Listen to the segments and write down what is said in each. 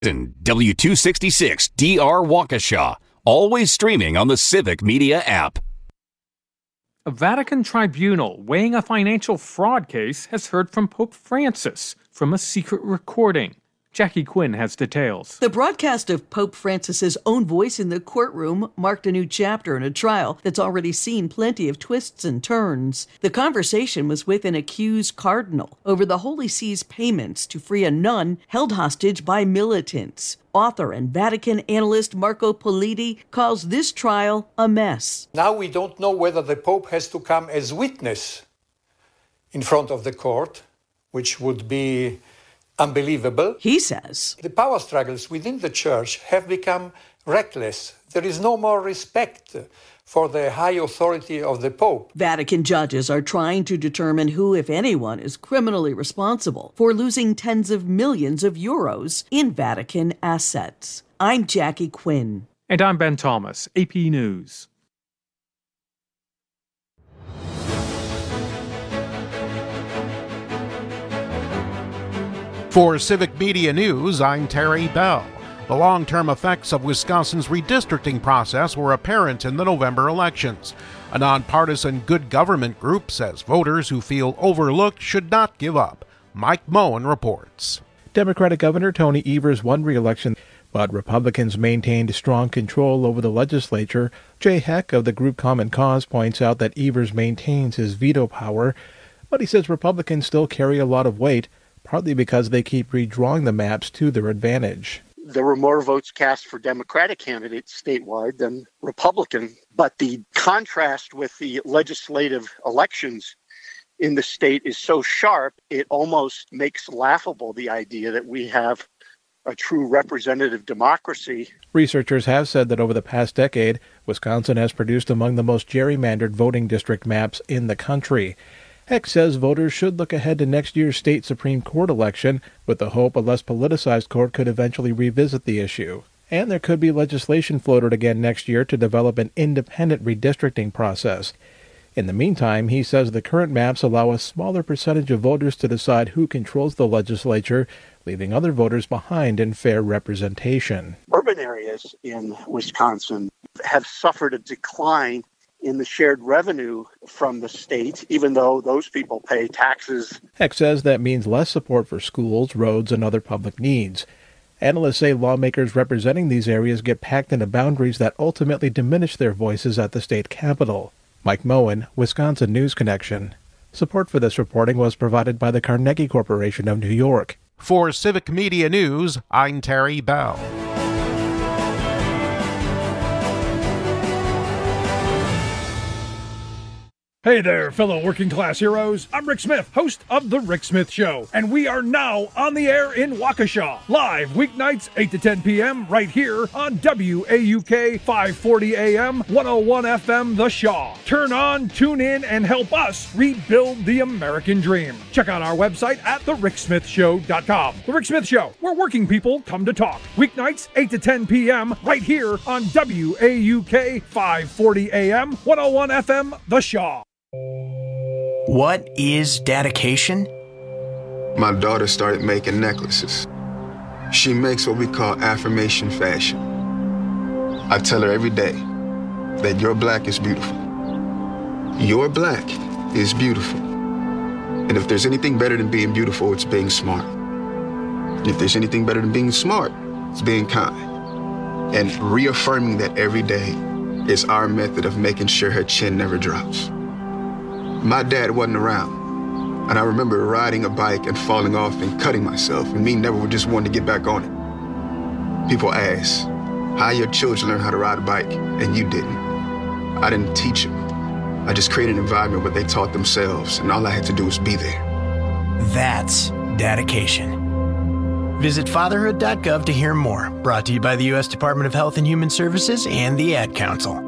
And W266 DR Waukesha, always streaming on the Civic Media app. A Vatican tribunal weighing a financial fraud case has heard from Pope Francis from a secret recording. Jackie Quinn has details. The broadcast of Pope Francis's own voice in the courtroom marked a new chapter in a trial that's already seen plenty of twists and turns. The conversation was with an accused cardinal over the Holy See's payments to free a nun held hostage by militants. Author and Vatican analyst Marco Politi calls this trial a mess. Now we don't know whether the Pope has to come as witness in front of the court, which would be unbelievable. He says the power struggles within the church have become reckless. There is no more respect for the high authority of the Pope. Vatican judges are trying to determine who, if anyone, is criminally responsible for losing tens of millions of euros in Vatican assets. I'm Jackie Quinn. And I'm Ben Thomas, AP News. For Civic Media News, I'm Terry Bell. The long-term effects of Wisconsin's redistricting process were apparent in the November elections. A nonpartisan good government group says voters who feel overlooked should not give up. Mike Moen reports. Democratic Governor Tony Evers won re-election, but Republicans maintained strong control over the legislature. Jay Heck of the group Common Cause points out that Evers maintains his veto power, but he says Republicans still carry a lot of weight, partly because they keep redrawing the maps to their advantage. There were more votes cast for Democratic candidates statewide than Republican, but the contrast with the legislative elections in the state is so sharp, it almost makes laughable the idea that we have a true representative democracy. Researchers have said that over the past decade, Wisconsin has produced among the most gerrymandered voting district maps in the country. Heck says voters should look ahead to next year's state Supreme Court election with the hope a less politicized court could eventually revisit the issue. And there could be legislation floated again next year to develop an independent redistricting process. In the meantime, he says the current maps allow a smaller percentage of voters to decide who controls the legislature, leaving other voters behind in fair representation. Urban areas in Wisconsin have suffered a decline in the shared revenue from the state, even though those people pay taxes. Heck says that means less support for schools, roads, and other public needs. Analysts say lawmakers representing these areas get packed into boundaries that ultimately diminish their voices at the state capitol. Mike Moen, Wisconsin News Connection. Support for this reporting was provided by the Carnegie Corporation of New York. For Civic Media News, I'm Terry Bell. Hey there, fellow working class heroes. I'm Rick Smith, host of The Rick Smith Show, and we are now on the air in Waukesha, live weeknights 8 to 10 p.m. right here on WAUK 540 AM, 101 FM The Shaw. Turn on, tune in, and help us rebuild the American dream. Check out our website at thericksmithshow.com. The Rick Smith Show, where working people come to talk. Weeknights 8 to 10 p.m. right here on WAUK 540 AM, 101 FM The Shaw. What is dedication? My daughter started making necklaces. She makes what we call affirmation fashion. I tell her every day that your black is beautiful. Your black is beautiful. And if there's anything better than being beautiful, it's being smart. And if there's anything better than being smart, it's being kind. And reaffirming that every day is our method of making sure her chin never drops. My dad wasn't around, and I remember riding a bike and falling off and cutting myself, and me never just wanting to get back on it. People ask, how your children learn how to ride a bike, and you didn't? I didn't teach them. I just created an environment where they taught themselves, and all I had to do was be there. That's dedication. Visit fatherhood.gov to hear more. Brought to you by the U.S. Department of Health and Human Services and the Ad Council.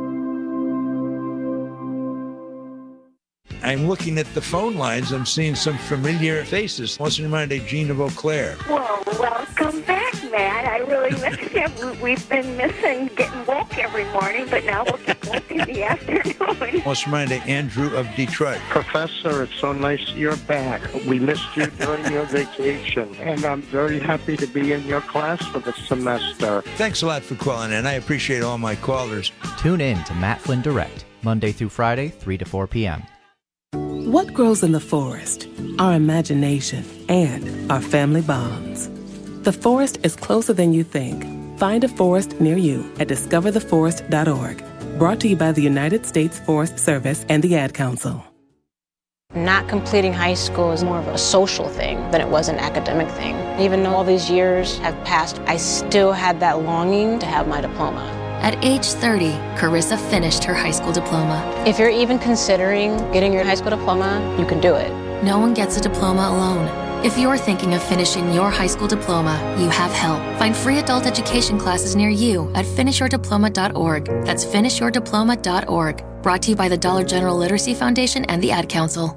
I'm looking at the phone lines. I'm seeing some familiar faces. What's in mind, Jean of Eau Claire? Well, welcome back, Matt. I really miss him. We've been missing getting woke every morning, but now we'll get woke in the afternoon. Let's remind Andrew of Detroit. Professor, it's so nice you're back. We missed you during your vacation, and I'm very happy to be in your class for the semester. Thanks a lot for calling in. I appreciate all my callers. Tune in to Matt Flynn Direct, Monday through Friday, 3 to 4 p.m. What grows in the forest? Our imagination and our family bonds. The forest is closer than you think. Find a forest near you at discovertheforest.org. Brought to you by the United States Forest Service and the Ad Council. Not completing high school is more of a social thing than it was an academic thing. Even though all these years have passed, I still had that longing to have my diploma. At age 30, Carissa finished her high school diploma. If you're even considering getting your high school diploma, you can do it. No one gets a diploma alone. If you're thinking of finishing your high school diploma, you have help. Find free adult education classes near you at finishyourdiploma.org. That's finishyourdiploma.org. Brought to you by the Dollar General Literacy Foundation and the Ad Council.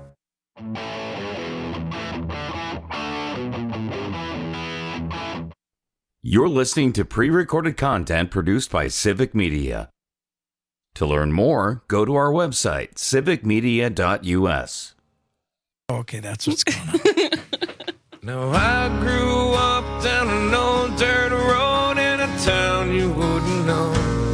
You're listening to pre-recorded content produced by Civic Media. To learn more, go to our website, civicmedia.us. Okay, that's what's going on. Now I grew up down an old dirt road in a town you wouldn't know.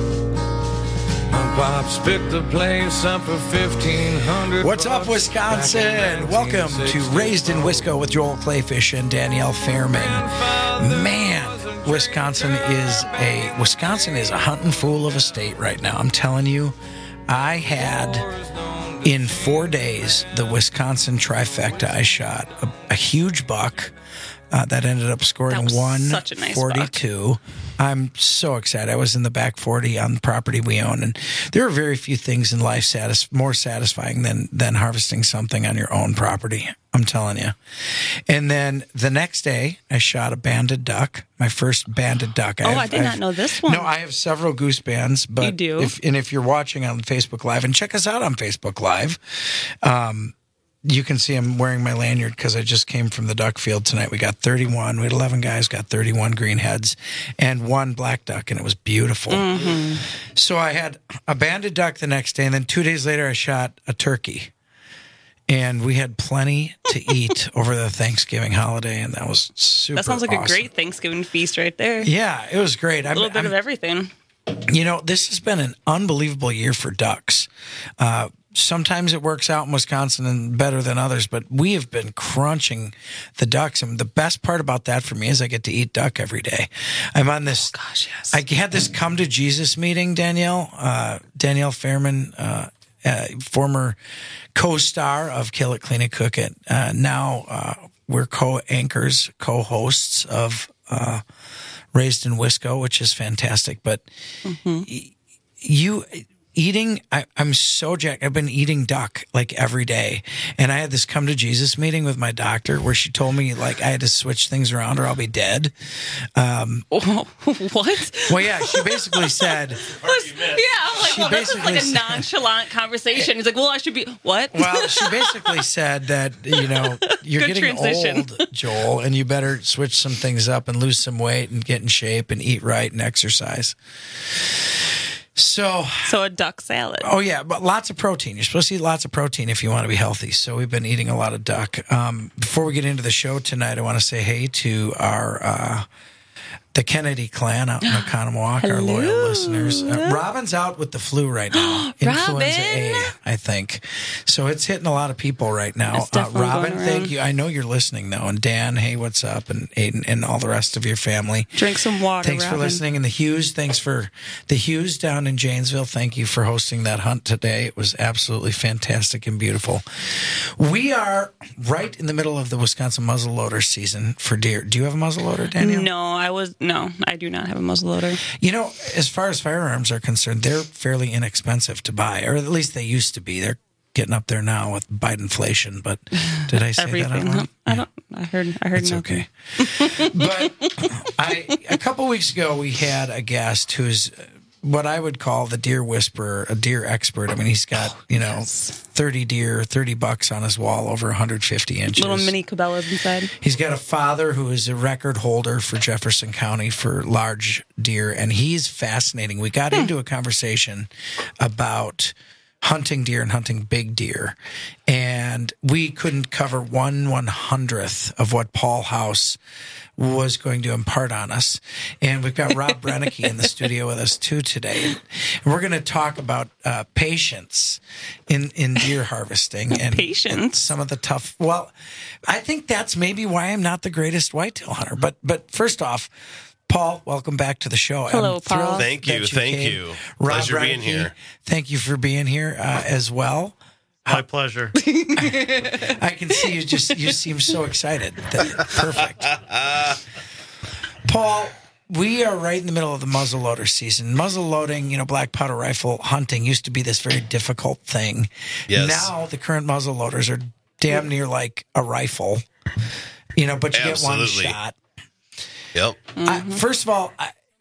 My pops picked the place up for $1,500. What's up, Wisconsin? Welcome to Raised in Wisco with Joel Clayfish and Danielle Fairman. Man, Wisconsin is a hunting fool of a state right now. I'm telling you, I had in 4 days the Wisconsin trifecta. I shot a huge buck that ended up scoring 142. I'm so excited. I was in the back 40 on the property we own, and there are very few things in life more satisfying than harvesting something on your own property. I'm telling you. And then the next day, I shot a banded duck, my first banded duck. I did not know this one. No, I have several goose bands, but you do. If you're watching on Facebook Live, and check us out on Facebook Live, you can see I'm wearing my lanyard because I just came from the duck field tonight. We got 31. We had 11 guys, got 31 green heads, and 1 black duck, and it was beautiful. Mm-hmm. So I had a banded duck the next day, and then 2 days later I shot a turkey. And we had plenty to eat over the Thanksgiving holiday, and that was super That sounds like awesome. A great Thanksgiving feast right there. Yeah, it was great. A little bit of everything. You know, this has been an unbelievable year for ducks. Sometimes it works out in Wisconsin and better than others, but we have been crunching the ducks. And the best part about that for me is I get to eat duck every day. I'm on this. Oh, gosh, yes. I had this come to Jesus meeting, Danielle Fairman, former co-star of Kill It, Clean It, Cook It. Now we're co-anchors, co-hosts of Raised in Wisco, which is fantastic. But I'm so jacked. I've been eating duck like every day. And I had this come to Jesus meeting with my doctor where she told me like I had to switch things around or I'll be dead. What? Well, yeah, she basically said. This is like a nonchalant conversation. He's like, well, I should be, what? Well, she basically said that, you're getting old, Joel, and you better switch some things up and lose some weight and get in shape and eat right and exercise. So a duck salad. Oh, yeah, but lots of protein. You're supposed to eat lots of protein if you want to be healthy. So we've been eating a lot of duck. Before we get into the show tonight, I want to say hey to our the Kennedy clan out in Oconomowoc, our loyal listeners. Robin's out with the flu right now. Influenza A, I think. So it's hitting a lot of people right now. Robin, thank you. I know you're listening, though. And Dan, hey, what's up? And Aiden and all the rest of your family. Drink some water, Thanks Robin. for listening. And the Hughes, thanks for the Hughes down in Janesville. Thank you for hosting that hunt today. It was absolutely fantastic and beautiful. We are right in the middle of the Wisconsin muzzleloader season for deer. Do you have a muzzleloader, Danielle? No, I do not have a muzzleloader. As far as firearms are concerned, they're fairly inexpensive to buy, or at least they used to be. They're getting up there now with Bidenflation, but did I say Everything. that out loud? I heard It's nothing. Okay. But a couple weeks ago, we had a guest who's what I would call the deer whisperer, a deer expert. I mean, he's got, 30 deer, $30 on his wall, over 150 inches. Little mini Cabela's inside. He's got a father who is a record holder for Jefferson County for large deer, and he's fascinating. We got into a conversation about hunting deer and hunting big deer, and we couldn't cover 1/100th of what Paul House was going to impart on us. And we've got Rob Brennicky in the studio with us too today. And we're going to talk about patience in deer harvesting and patience. Some of the tough. Well, I think that's maybe why I'm not the greatest whitetail hunter. But first off, Paul, welcome back to the show. Hello, Paul. Thank you. Pleasure being here. Thank you for being here as well. My pleasure. I can see you seem so excited. Perfect. Paul, we are right in the middle of the muzzleloader season. Muzzleloading, black powder rifle hunting used to be this very difficult thing. Yes. Now the current muzzleloaders are damn near like a rifle, but you get one shot. Yep. First of all,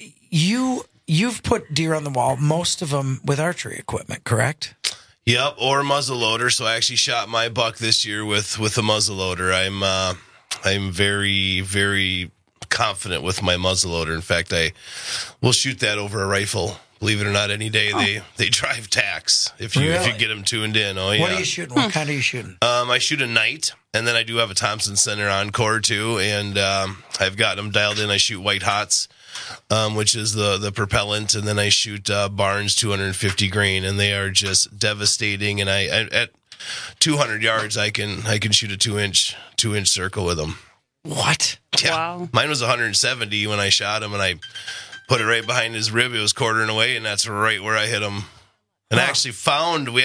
you've put deer on the wall, most of them with archery equipment, correct? Yep, or muzzleloader. So I actually shot my buck this year with a muzzleloader. I'm very, very confident with my muzzleloader. In fact, I will shoot that over a rifle. Believe it or not, any day they drive tacks if you get them tuned in. Oh yeah. What are you shooting? What kind are you shooting? I shoot a Knight, and then I do have a Thompson Center Encore too, and I've got them dialed in. I shoot White Hots, which is the propellant, and then I shoot Barnes 250 grain, and they are just devastating. And I at 200 yards, I can shoot a 2-inch circle with them. What? Yeah. Wow. Mine was 170 when I shot him, and I put it right behind his rib. It was quartering away, and that's right where I hit him. And I actually found the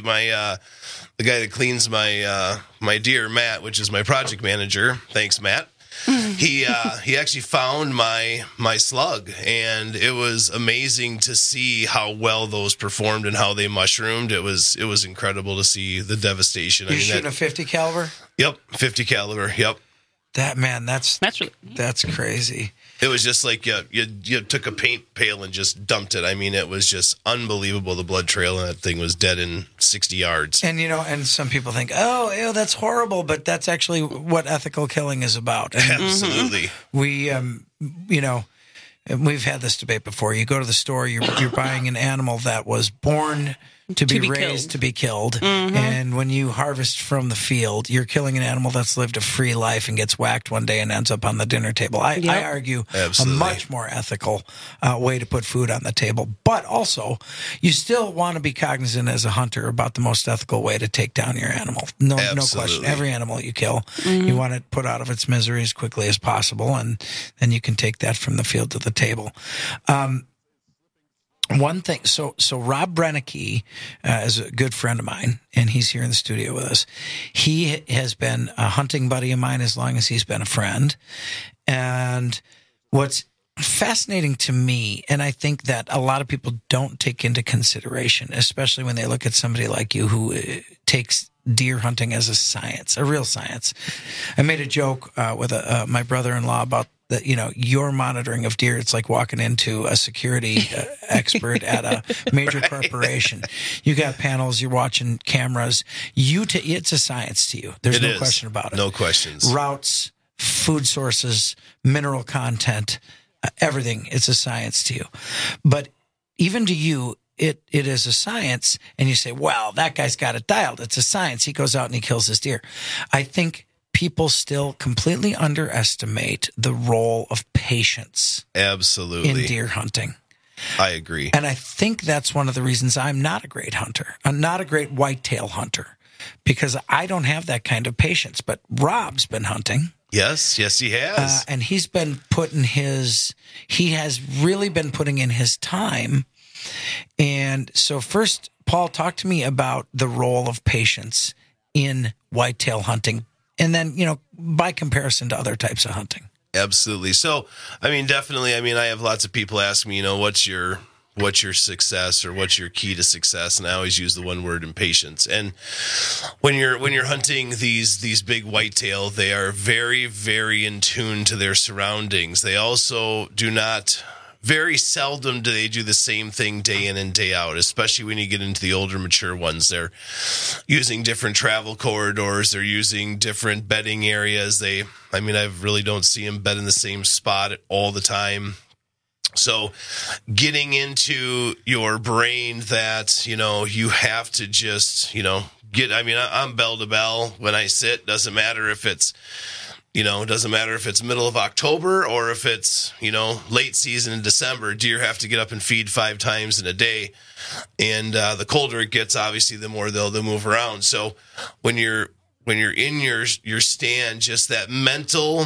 guy that cleans my deer, Matt, which is my project manager. Thanks, Matt. He actually found my slug, and it was amazing to see how well those performed and how they mushroomed. It was incredible to see the devastation. You're shooting a 50 caliber? Yep, 50 caliber. Yep. That's crazy. It was just like you took a paint pail and just dumped it. I mean, it was just unbelievable. The blood trail, and that thing was dead in 60 yards. And and some people think, oh, ew, that's horrible, but that's actually what ethical killing is about. And absolutely. We, we've had this debate before. You go to the store, you're buying an animal that was born to be raised, to be killed. Mm-hmm. And when you harvest from the field, you're killing an animal that's lived a free life and gets whacked one day and ends up on the dinner table. I argue absolutely. A much more ethical way to put food on the table. But also, you still want to be cognizant as a hunter about the most ethical way to take down your animal. No question. Every animal you kill, you want it put out of its misery as quickly as possible, and then you can take that from the field to the table. One thing, so Rob Brennicky is a good friend of mine, and he's here in the studio with us. He has been a hunting buddy of mine as long as he's been a friend. And what's fascinating to me, and I think that a lot of people don't take into consideration, especially when they look at somebody like you who takes deer hunting as a science, a real science. I made a joke with my brother-in-law about that, your monitoring of deer, it's like walking into a security expert at a major corporation. You got panels, you're watching cameras. It's a science to you. There's no question about it. No questions. Routes, food sources, mineral content, everything. It's a science to you. But even to you, it is a science, and you say, well, that guy's got it dialed. It's a science. He goes out and he kills his deer. I think people still completely underestimate the role of patience absolutely in deer hunting. I agree. And I think that's one of the reasons I'm not a great hunter. I'm not a great whitetail hunter because I don't have that kind of patience. But Rob's been hunting. Yes, he has. And he has really been putting in his time. And so first, Paul, talk to me about the role of patience in whitetail hunting. And then, by comparison to other types of hunting. Absolutely. So, definitely. I have lots of people ask me, what's your success or what's your key to success? And I always use the one word, impatience. And when you're hunting these big whitetail, they are very, very in tune to their surroundings. They also do not Very seldom do they do the same thing day in and day out, especially when you get into the older, mature ones. They're using different travel corridors. They're using different bedding areas. I really don't see them bed in the same spot all the time. So getting into your brain that, you have to just, I'm bell to bell when I sit. Doesn't matter if it's middle of October or if it's, late season in December. Deer have to get up and feed 5 times in a day. And the colder it gets, obviously, the more they'll move around. So when you're in your stand, just that mental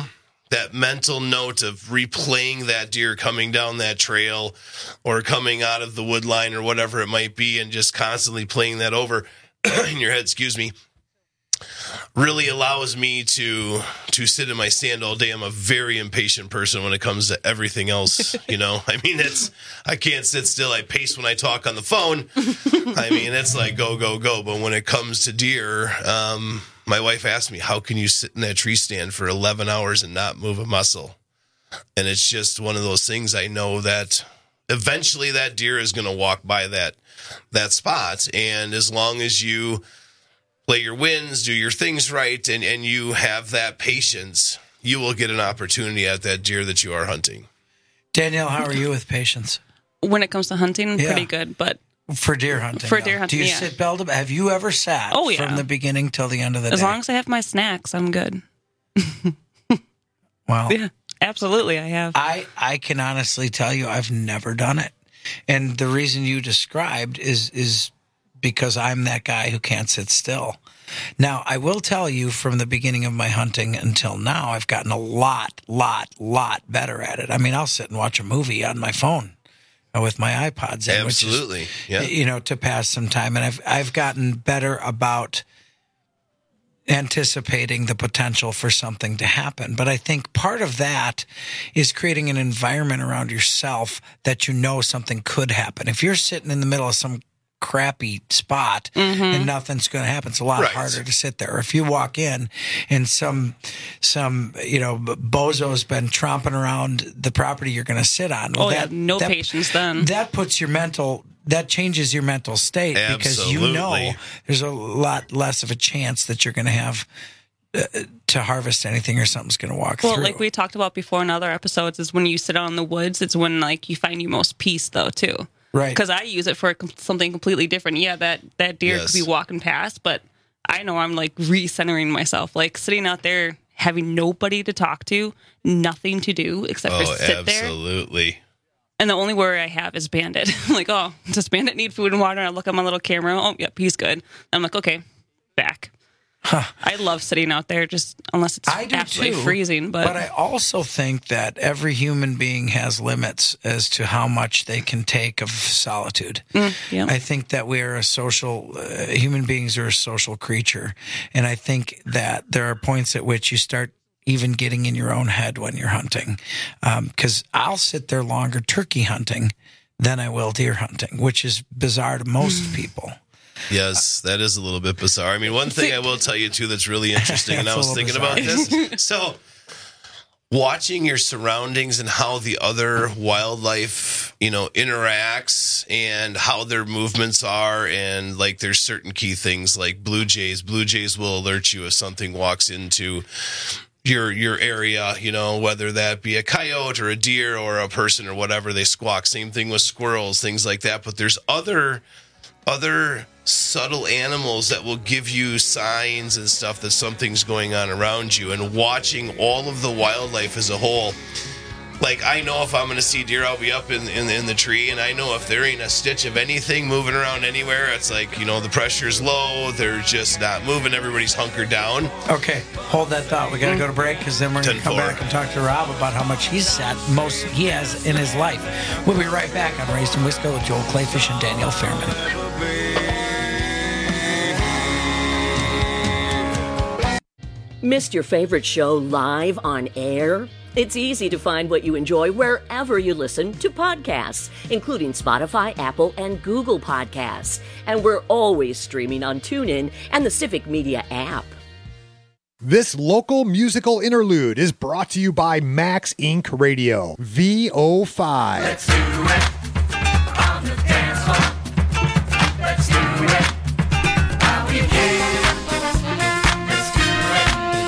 note of replaying that deer coming down that trail or coming out of the wood line or whatever it might be, and just constantly playing that over in your head, really allows me to sit in my stand all day. I'm a very impatient person when it comes to everything else. I can't sit still. I pace when I talk on the phone. It's like go, go, go. But when it comes to deer, my wife asked me, how can you sit in that tree stand for 11 hours and not move a muscle? And it's just one of those things. I know that eventually that deer is going to walk by that spot. And as long as you play your wins, do your things right, and you have that patience, you will get an opportunity at that deer that you are hunting. Danielle, how are you with patience? When it comes to hunting, pretty good, but... For deer hunting. Do you sit bell to bell? Have you ever sat from the beginning till the end of the day? As long as I have my snacks, I'm good. Well, yeah, absolutely, I have. I can honestly tell you I've never done it. And the reason you described is because I'm that guy who can't sit still. Now, I will tell you from the beginning of my hunting until now, I've gotten a lot better at it. I'll sit and watch a movie on my phone with my iPods in, absolutely, which is, to pass some time. And I've gotten better about anticipating the potential for something to happen. But I think part of that is creating an environment around yourself that something could happen. If you're sitting in the middle of some crappy spot and nothing's going to happen, it's a lot harder to sit there. If you walk in and some bozo's been tromping around the property you're going to sit on, patience then. That changes your mental state. Absolutely. Because there's a lot less of a chance that you're going to have to harvest anything or something's going to walk through. Well, like we talked about before in other episodes, is when you sit out in the woods, it's when you find your most peace though too. Right. Because I use it for something completely different. Yeah, that deer could be walking past, but I know I'm recentering myself, sitting out there, having nobody to talk to, nothing to do except for sit there. Absolutely. And the only worry I have is Bandit. Does Bandit need food and water? And I look at my little camera. Oh, yep, he's good. And I'm like, okay, back. Huh. I love sitting out there, just unless it's absolutely freezing. But I also think that every human being has limits as to how much they can take of solitude. Yeah. I think that we are human beings are a social creature. And I think that there are points at which you start even getting in your own head when you're hunting. Because I'll sit there longer turkey hunting than I will deer hunting, which is bizarre to most people. Yes, that is a little bit bizarre. One thing I will tell you, too, that's really interesting, and I was thinking about this. So, watching your surroundings and how the other wildlife, interacts and how their movements are, and, there's certain key things like blue jays. Blue jays will alert you if something walks into your area, whether that be a coyote or a deer or a person or whatever, they squawk. Same thing with squirrels, things like that. But there's other subtle animals that will give you signs and stuff that something's going on around you. And watching all of the wildlife as a whole, I know if I'm going to see deer, I'll be up in the tree, and I know if there ain't a stitch of anything moving around anywhere, it's the pressure's low, they're just not moving, everybody's hunkered down. Okay, hold that thought. We got to go to break, because then we're going to come back and talk to Rob about how much he has in his life. We'll be right back on Raised in Wisco with Joel Clayfish and Danielle Fairman. Missed your favorite show live on air? It's easy to find what you enjoy wherever you listen to podcasts, including Spotify, Apple, and Google Podcasts. And we're always streaming on TuneIn and the Civic Media app. This local musical interlude is brought to you by Max Inc. Radio, VO5. Let's do it on the dance floor. Let's do it how we can. Let's do it.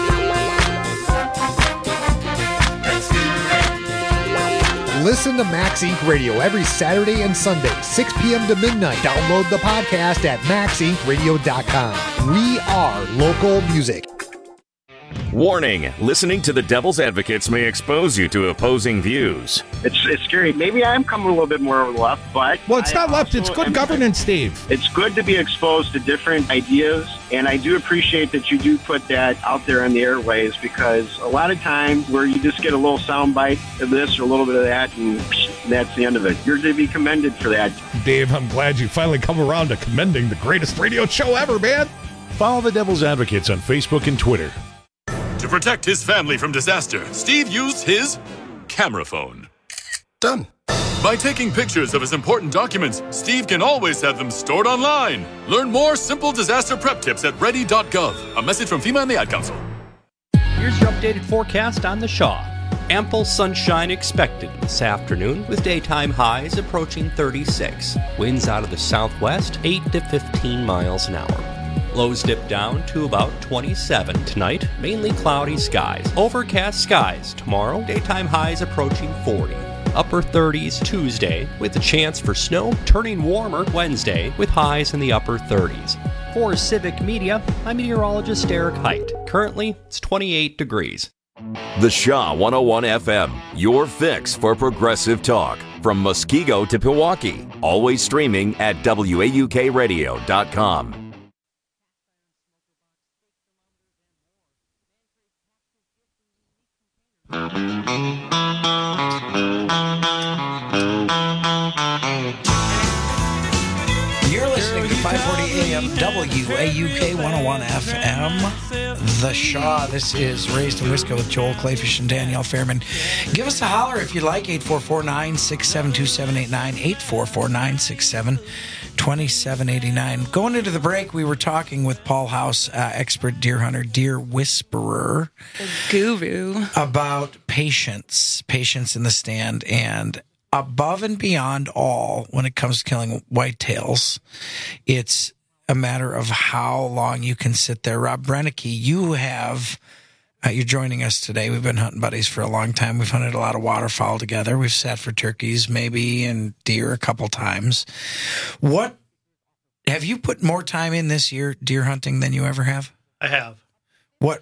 Let's do it. Listen to Max Inc. Radio every Saturday and Sunday, 6 p.m. to midnight. Download the podcast at maxincradio.com. We are local music. Warning, listening to the Devil's Advocates may expose you to opposing views. It's scary. Maybe I'm coming a little bit more left, but... Well, it's not left. It's good governance, Steve. It's good to be exposed to different ideas, and I do appreciate that you do put that out there on the airways, because a lot of times where you just get a little soundbite of this or a little bit of that, and that's the end of it. You're to be commended for that. Dave, I'm glad you finally come around to commending the greatest radio show ever, man. Follow the Devil's Advocates on Facebook and Twitter. To protect his family from disaster, Steve used his camera phone. Done. By taking pictures of his important documents, Steve can always have them stored online. Learn more simple disaster prep tips at ready.gov. A message from FEMA and the Ad Council. Here's your updated forecast on the Shaw. Ample sunshine expected this afternoon with daytime highs approaching 36. Winds out of the southwest 8 to 15 miles an hour. Lows dip down to about 27 tonight. Mainly cloudy skies. Overcast skies tomorrow. Daytime highs approaching 40. Upper 30s Tuesday with a chance for snow. Turning warmer Wednesday with highs in the upper 30s. For Civic Media, I'm meteorologist Eric Height. Currently, it's 28 degrees. The Shaw 101 FM, your fix for progressive talk. From Muskego to Pewaukee. Always streaming at WAUKradio.com. You're listening to 540 AM WAUK 101 FM, The Shaw. This is Raised in Wisco with Joel Clayfish and Danielle Fairman. Give us a holler if you'd like, 844-967-2789, 844-967-2789. Going into the break, we were talking with Paul House, expert deer hunter, deer whisperer. Guru. About patience in the stand, and above and beyond all, when it comes to killing whitetails, it's a matter of how long you can sit there. Rob Brennicky, you're joining us today. We've been hunting buddies for a long time. We've hunted a lot of waterfowl together. We've sat for turkeys, maybe, and deer a couple times. What have you put more time in this year deer hunting than you ever have? I have. What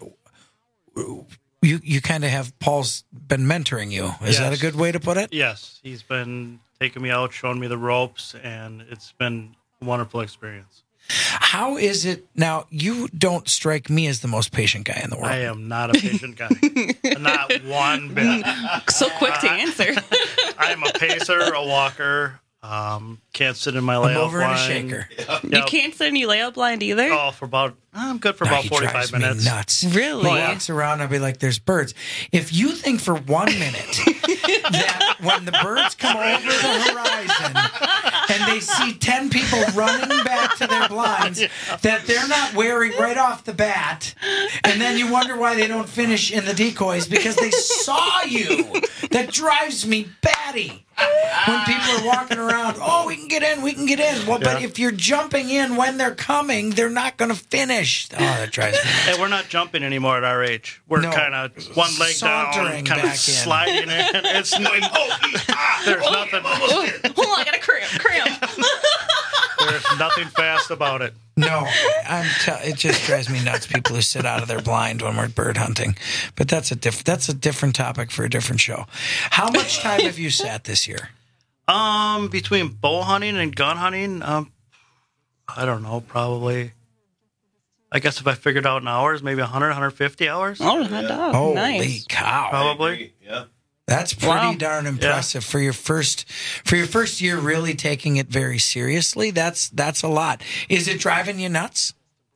you kind of have, Paul's been mentoring you. Is that a good way to put it? Yes. He's been taking me out, showing me the ropes, and it's been a wonderful experience. How is it now? You don't strike me as the most patient guy in the world. I am not a patient guy. Not one bit. So quick to answer. I'm a pacer, a walker. Can't sit in my layout mover blind. and a shaker. Yep. You can't sit in your layout blind either? Oh, I'm good for about 45 minutes. Me nuts. Really? He walks around and I'll be like, there's birds. If you think for 1 minute that when the birds come over the horizon and they see 10 people running back to their blinds, that they're not wary right off the bat, and then you wonder why they don't finish in the decoys because they saw you. That drives me batty. When people are walking around, we can get in. Well, but if you're jumping in when they're coming, they're not going to finish. Oh, that drives me nuts. Hey, we're not jumping anymore at our age. We're kind of one leg down, kind of sliding in. It's like, there's nothing. Hold on, I got a cramp. There's nothing fast about it. No, it just drives me nuts. People who sit out of their blind when we're bird hunting, but that's a different topic for a different show. How much time have you sat this year? Between bow hunting and gun hunting, I don't know, probably. I guess if I figured out in hours, maybe 100, 150 hours. Oh, hot dog. Holy Nice. cow! Probably. Yeah. That's pretty darn impressive for your first year really taking it very seriously. That's a lot. Is it driving you nuts?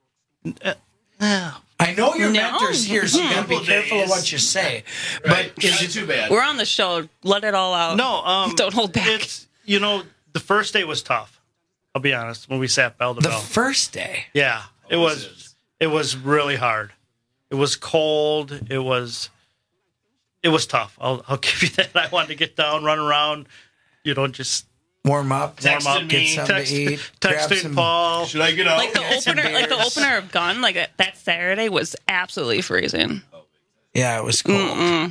I know your mentor's here, so you got to be careful of what you say. Right. But Is it too bad? We're on the show. Let it all out. No, don't hold back. It's, the first day was tough. I'll be honest. When we sat bell to bell. The first day? Yeah. It was really hard. It was cold. It was tough. I'll give you that. I wanted to get down, run around, just warm up, get something to eat, texting Paul. Should I get out? Like the opener of Gun, like that Saturday was absolutely freezing. Yeah, it was cold.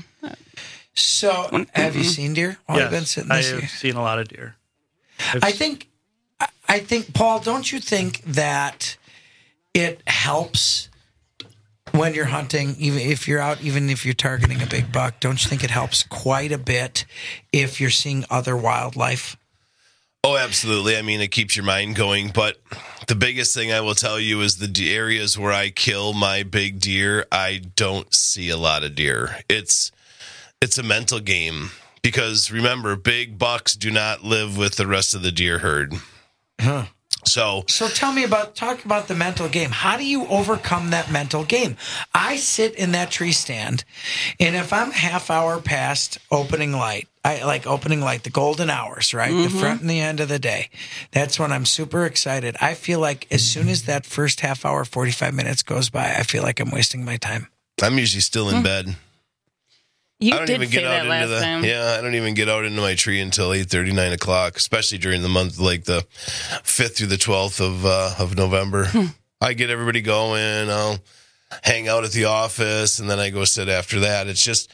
So, have you seen deer? Yes, been sitting this I have seen a lot of deer. I think, Paul, don't you think that it helps when you're hunting, even if you're out, even if you're targeting a big buck, don't you think it helps quite a bit if you're seeing other wildlife? Oh, absolutely. I mean, it keeps your mind going. But the biggest thing I will tell you is the areas where I kill my big deer, I don't see a lot of deer. It's a mental game because, remember, big bucks do not live with the rest of the deer herd. Huh. So talk about the mental game. How do you overcome that mental game? I sit in that tree stand, and if I'm half hour past opening light, I like opening light, the golden hours, right? The front and the end of the day. That's when I'm super excited. I feel like as soon as that first half hour, 45 minutes goes by, I feel like I'm wasting my time. I'm usually still in bed. I don't even get out into time. Yeah, I don't even get out into my tree until 8:30, 9 o'clock, especially during the month, like the 5th through the 12th of November. I get everybody going. I'll hang out at the office, and then I go sit after that. It's just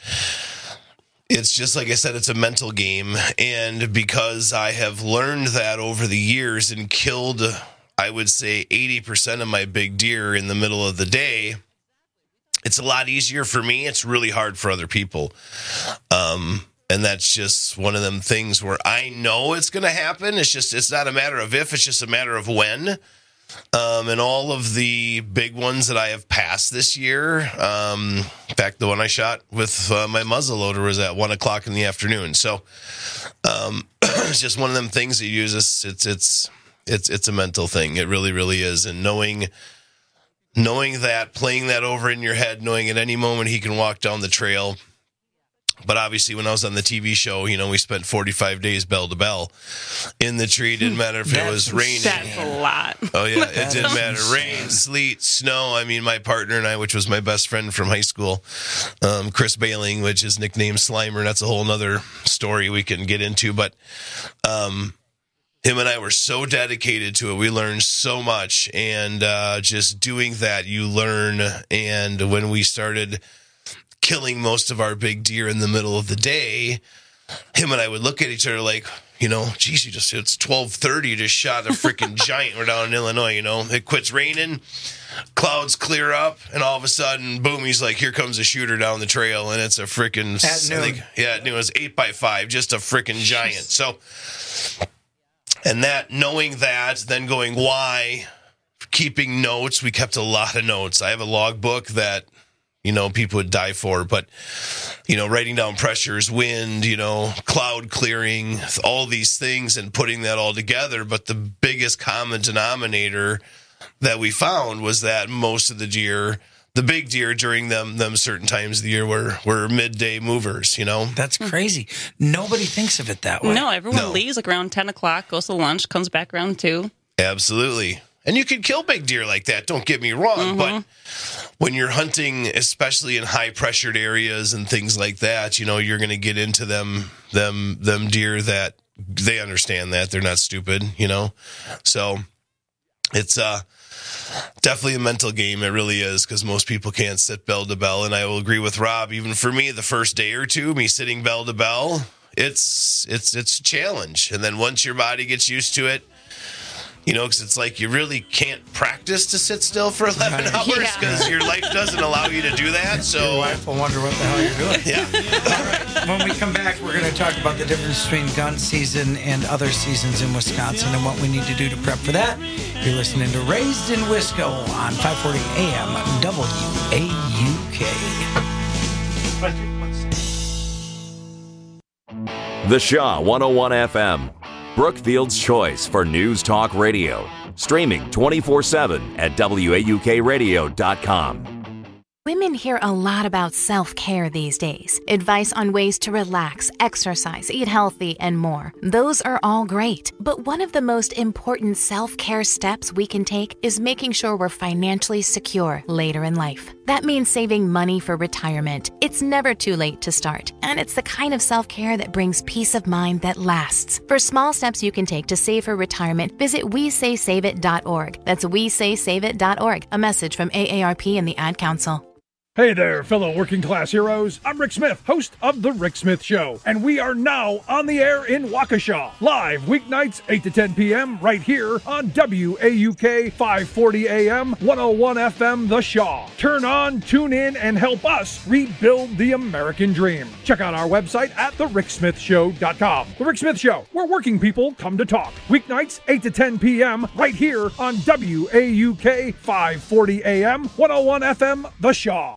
like I said, it's a mental game. And because I have learned that over the years and killed, I would say 80% of my big deer in the middle of the day, it's a lot easier for me. It's really hard for other people. And that's just one of them things where I know it's going to happen. It's not a matter of if, it's just a matter of when. And all of the big ones that I have passed this year, in fact, the one I shot with my muzzleloader was at 1 o'clock in the afternoon. So it's just one of them things that you use. It's a mental thing. It really, really is. And knowing that, playing that over in your head, knowing at any moment he can walk down the trail. But obviously, when I was on the TV show, we spent 45 days bell to bell in the tree. Didn't matter if it was raining. That's a lot. Oh, yeah. It didn't matter. Rain, sleet, snow. I mean, my partner and I, which was my best friend from high school, Chris Bailing, which is nicknamed Slimer. And that's a whole nother story we can get into. But him and I were so dedicated to it. We learned so much. And just doing that, you learn. And when we started killing most of our big deer in the middle of the day, him and I would look at each other like, geez, it's 12:30, you just shot a freaking giant. We're down in Illinois, it quits raining, clouds clear up, and all of a sudden, boom, he's like, here comes a shooter down the trail, and it's a freaking, at noon, it was 8x5, just a freaking giant. So, and that, knowing that, then going, why, keeping notes, we kept a lot of notes. I have a logbook that, people would die for, but, writing down pressures, wind, cloud clearing, all these things and putting that all together. But the biggest common denominator that we found was that most of the deer, the big deer during them certain times of the year were midday movers, That's crazy. Nobody thinks of it that way. No, everyone leaves like around 10 o'clock, goes to lunch, comes back around 2. Absolutely. And you can kill big deer like that, don't get me wrong, but when you're hunting, especially in high-pressured areas and things like that, you're going to get into them deer that they understand that. They're not stupid, So it's definitely a mental game. It really is, because most people can't sit bell to bell. And I will agree with Rob, even for me, the first day or two, me sitting bell to bell, it's a challenge. And then once your body gets used to it, because it's like you really can't practice to sit still for 11 hours because your life doesn't allow you to do that. So your wife will wonder what the hell you're doing. Yeah. All right. When we come back, we're going to talk about the difference between gun season and other seasons in Wisconsin and what we need to do to prep for that. You're listening to Raised in Wisco on 540 AM WAUK. The Shaw 101 FM. Brookfield's choice for news talk radio. Streaming 24/7 at WAUKradio.com. Women hear a lot about self-care these days. Advice on ways to relax, exercise, eat healthy, and more. Those are all great. But one of the most important self-care steps we can take is making sure we're financially secure later in life. That means saving money for retirement. It's never too late to start. And it's the kind of self-care that brings peace of mind that lasts. For small steps you can take to save for retirement, visit WeSaySaveIt.org. That's WeSaySaveIt.org. A message from AARP and the Ad Council. Hey there, fellow working class heroes. I'm Rick Smith, host of The Rick Smith Show, and we are now on the air in Waukesha, live weeknights 8 to 10 p.m. right here on WAUK 540 AM, 101 FM, The Shaw. Turn on, tune in, and help us rebuild the American dream. Check out our website at thericksmithshow.com. The Rick Smith Show, where working people come to talk. Weeknights 8 to 10 p.m. right here on WAUK 540 AM, 101 FM, The Shaw.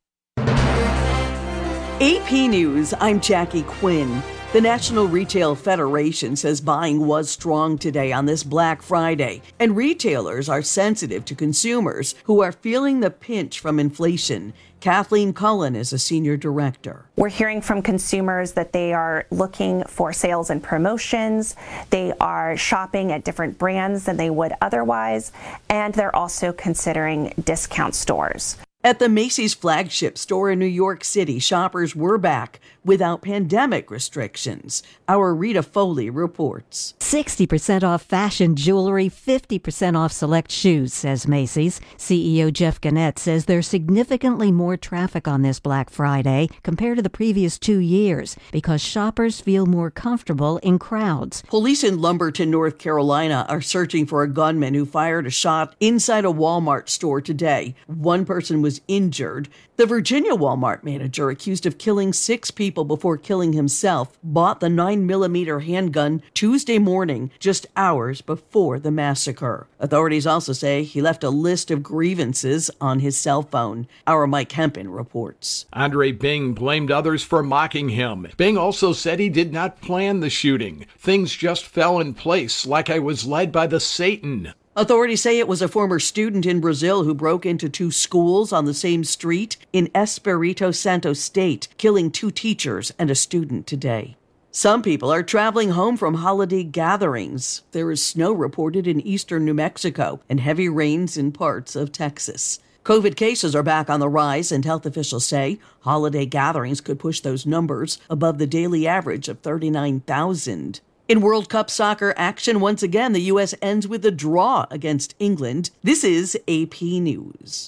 AP News, I'm Jackie Quinn. The National Retail Federation says buying was strong today on this Black Friday, and retailers are sensitive to consumers who are feeling the pinch from inflation. Kathleen Cullen is a senior director. We're hearing from consumers that they are looking for sales and promotions. They are shopping at different brands than they would otherwise, and they're also considering discount stores. At the Macy's flagship store in New York City, shoppers were back without pandemic restrictions. Our Rita Foley reports. 60% off fashion jewelry, 50% off select shoes, says Macy's. CEO Jeff Gannett says there's significantly more traffic on this Black Friday compared to the previous 2 years because shoppers feel more comfortable in crowds. Police in Lumberton, North Carolina are searching for a gunman who fired a shot inside a Walmart store today. One person was injured. The Virginia Walmart manager, accused of killing 6 people before killing himself, bought the 9mm handgun Tuesday morning, just hours before the massacre. Authorities also say he left a list of grievances on his cell phone. Our Mike Hempen reports. Andre Bing blamed others for mocking him. Bing also said he did not plan the shooting. Things just fell in place, like I was led by the Satan. Authorities say it was a former student in Brazil who broke into 2 schools on the same street in Espírito Santo State, killing 2 teachers and a student today. Some people are traveling home from holiday gatherings. There is snow reported in eastern New Mexico and heavy rains in parts of Texas. COVID cases are back on the rise, and health officials say holiday gatherings could push those numbers above the daily average of 39,000. In World Cup soccer action, once again, the U.S. ends with a draw against England. This is AP News.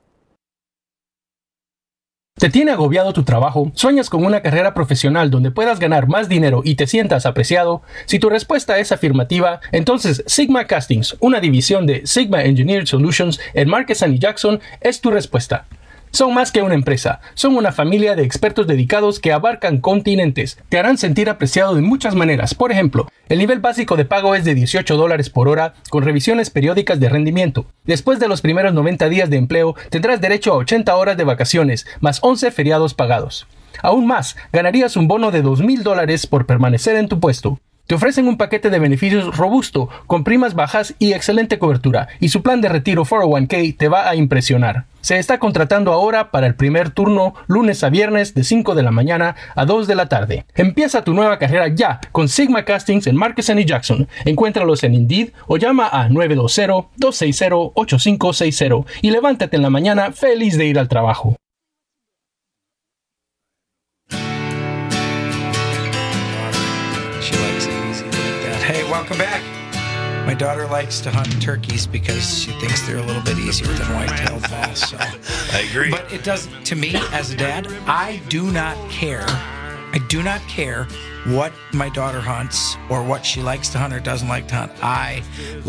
¿Te tiene agobiado tu trabajo? ¿Sueñas con una carrera profesional donde puedas ganar más dinero y te sientas apreciado? Si tu respuesta es afirmativa, entonces Sigma Castings, una división de Sigma Engineered Solutions en Marquez & Jackson, es tu respuesta. Son más que una empresa, son una familia de expertos dedicados que abarcan continentes. Te harán sentir apreciado de muchas maneras. Por ejemplo, el nivel básico de pago es de $18 por hora con revisiones periódicas de rendimiento. Después de los primeros 90 días de empleo, tendrás derecho a 80 horas de vacaciones, más 11 feriados pagados. Aún más, ganarías un bono de $2,000 por permanecer en tu puesto. Te ofrecen un paquete de beneficios robusto, con primas bajas y excelente cobertura, y su plan de retiro 401k te va a impresionar. Se está contratando ahora para el primer turno, lunes a viernes de 5 de la mañana a 2 de la tarde. Empieza tu nueva carrera ya con Sigma Castings en Marquez & Jackson. Encuéntralos en Indeed o llama a 920-260-8560 y levántate en la mañana feliz de ir al trabajo. Hey, welcome back. My daughter likes to hunt turkeys because she thinks they're a little bit easier than white-tailed voles. So. I agree. But it doesn't, to me, as a dad, I do not care. I do not care what my daughter hunts or what she likes to hunt or doesn't like to hunt. I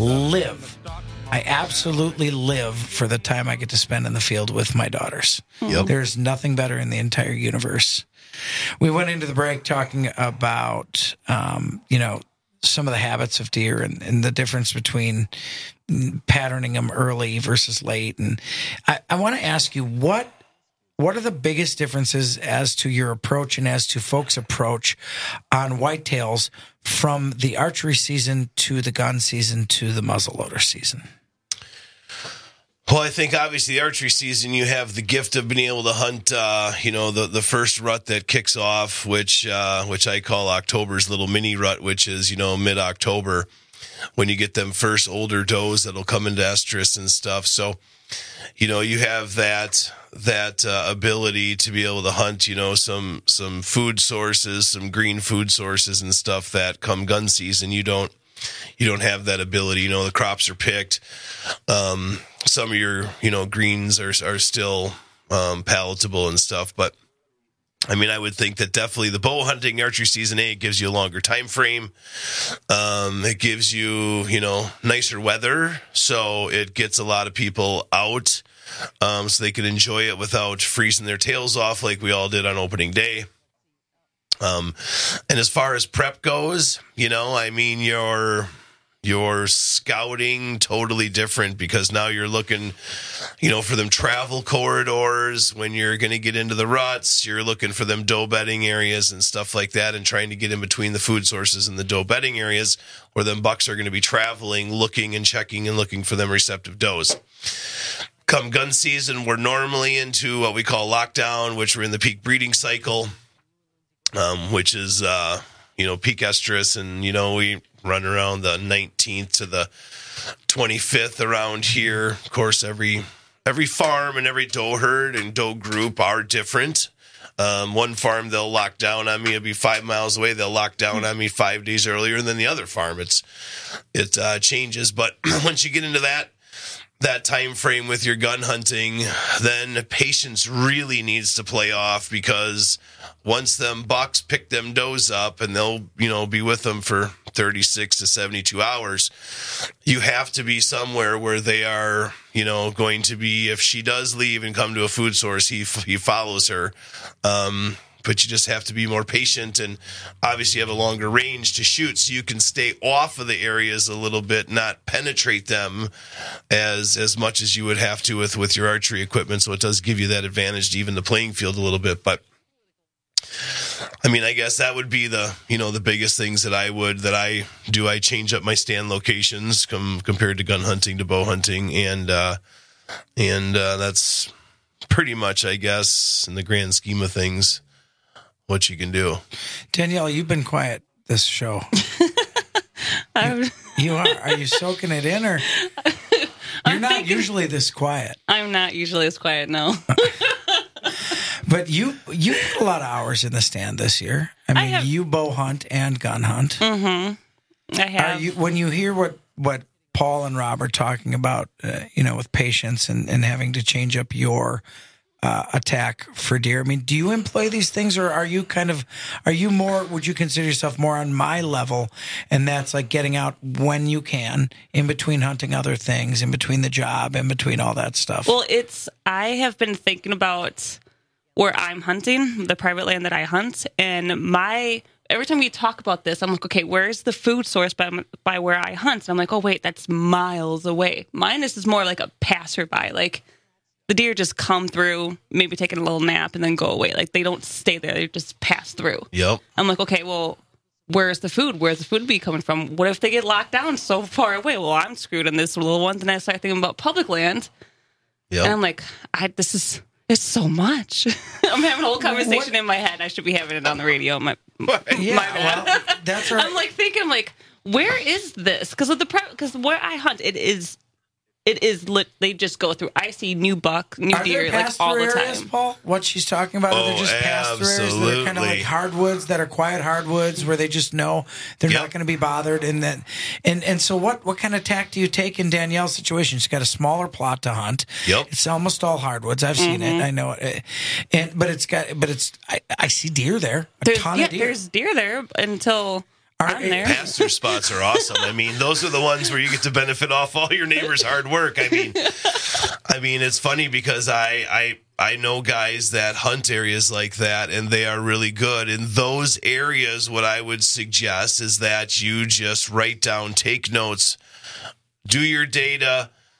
absolutely live for the time I get to spend in the field with my daughters. Yep. There's nothing better in the entire universe. We went into the break talking about, some of the habits of deer and the difference between patterning them early versus late. And I want to ask you, what are the biggest differences as to your approach and as to folks' approach on whitetails from the archery season to the gun season to the muzzleloader season? Well, I think obviously the archery season, you have the gift of being able to hunt, the first rut that kicks off, which I call October's little mini rut, which is, mid-October when you get them first older does that'll come into estrus and stuff. So, you have that ability to be able to hunt, some food sources, some green food sources and stuff that come gun season, you don't have that ability. The crops are picked. Some of your, greens are still palatable and stuff. But, I would think that definitely the bow hunting archery season, it gives you a longer time frame. It gives you, nicer weather. So it gets a lot of people out so they can enjoy it without freezing their tails off like we all did on opening day. And as far as prep goes, your scouting totally different because now you're looking, for them travel corridors. When you're going to get into the ruts, you're looking for them doe bedding areas and stuff like that, and trying to get in between the food sources and the doe bedding areas where them bucks are going to be traveling, looking and checking and looking for them receptive does. Come gun season, we're normally into what we call lockdown, which we're in the peak breeding cycle. Which is, peak estrus, and, we run around the 19th to the 25th around here. Of course, every farm and every doe herd and doe group are different. One farm, they'll lock down on me. It'll be 5 miles away. They'll lock down on me 5 days earlier than the other farm. It changes. But once you get into that time frame with your gun hunting, then patience really needs to play off, because once them bucks pick them does up and they'll, be with them for 36 to 72 hours, you have to be somewhere where they are, going to be, if she does leave and come to a food source, he follows her. But you just have to be more patient, and obviously have a longer range to shoot, so you can stay off of the areas a little bit, not penetrate them as much as you would have to with your archery equipment. So it does give you that advantage to even the playing field a little bit. But I guess that would be the biggest things that I do. I change up my stand locations compared to gun hunting to bow hunting, and that's pretty much, I guess, in the grand scheme of things, what you can do. Danielle, you've been quiet this show. You are. Are you soaking it in, or you're not usually this quiet? I'm not usually this quiet, no. But you put a lot of hours in the stand this year. You bow hunt and gun hunt. Mm-hmm. I have. When you hear what Paul and Rob are talking about, with patience and having to change up your attack for deer. Do you employ these things, or are you more, would you consider yourself more on my level? And that's like getting out when you can, in between hunting other things, in between the job, in between all that stuff. Well, I have been thinking about where I'm hunting, the private land that I hunt. And every time we talk about this, I'm like, okay, where's the food source by where I hunt? And I'm like, oh, wait, that's miles away. Mine is more like a passerby, like, the deer just come through, maybe taking a little nap, and then go away. Like, they don't stay there. They just pass through. Yep. I'm like, okay, well, where's the food? Where's the food be coming from? What if they get locked down so far away? Well, I'm screwed in this little one. And I start thinking about public land. Yep. And I'm like, it's so much. I'm having a whole conversation in my head. I should be having it on the radio. My bad. Well, that's right. I'm like thinking, where is this? Because where I hunt, it is lit. They just go through. I see new deer all the areas, time. Paul, what she's talking about, are they just pass-through areas that are kind of like hardwoods, that are quiet hardwoods where they just know they're not going to be bothered, and so what kind of tack do you take in Danielle's situation? She's got a smaller plot to hunt. Yep. It's almost all hardwoods. I've seen it. I know it. I see deer there. A ton of deer. There's deer there until I'm there. Pass-through spots are awesome. Those are the ones where you get to benefit off all your neighbors' hard work. It's funny because I know guys that hunt areas like that, and they are really good. In those areas, what I would suggest is that you just write down, take notes, do your data,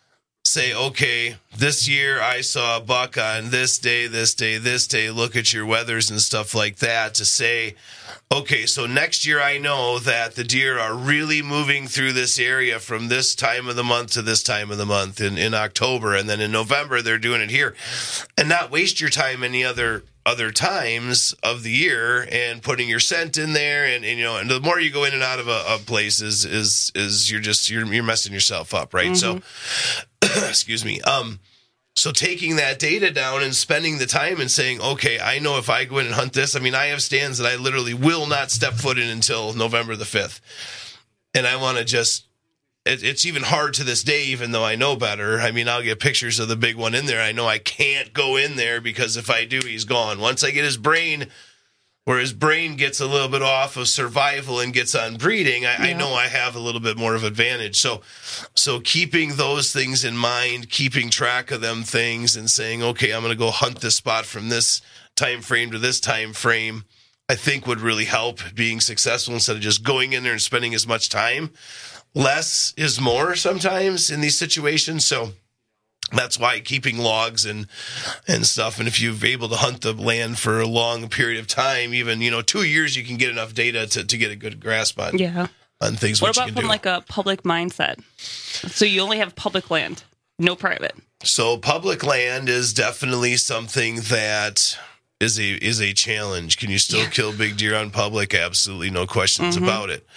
say, okay, this year I saw a buck on this day, look at your weathers and stuff like that to say, okay, so next year I know that the deer are really moving through this area from this time of the month to this time of the month in October, and then in November they're doing it here, and not waste your time any other times of the year and putting your scent in there, and and the more you go in and out of a place is you're messing yourself up, right? So excuse me. So taking that data down and spending the time and saying, okay, I know if I go in and hunt this, I mean, I have stands that I literally will not step foot in until November the 5th. And I want to just, it's even hard to this day, even though I know better. I mean, I'll get pictures of the big one in there. I know I can't go in there because if I do, he's gone. Once I get his brain, where his brain gets a little bit off of survival and gets on breeding, I know I have a little bit more of advantage. So keeping those things in mind, keeping track of them things and saying, okay, I'm going to go hunt this spot from this time frame to this time frame, I think would really help being successful instead of just going in there and spending as much time. Less is more sometimes in these situations. So that's why keeping logs and stuff, and if you're able to hunt the land for a long period of time, even 2 years, you can get enough data to get a good grasp on things. What about from like a public mindset? So you only have public land, no private. So public land is definitely something that is a challenge. Can you still kill big deer on public? Absolutely, no questions about it.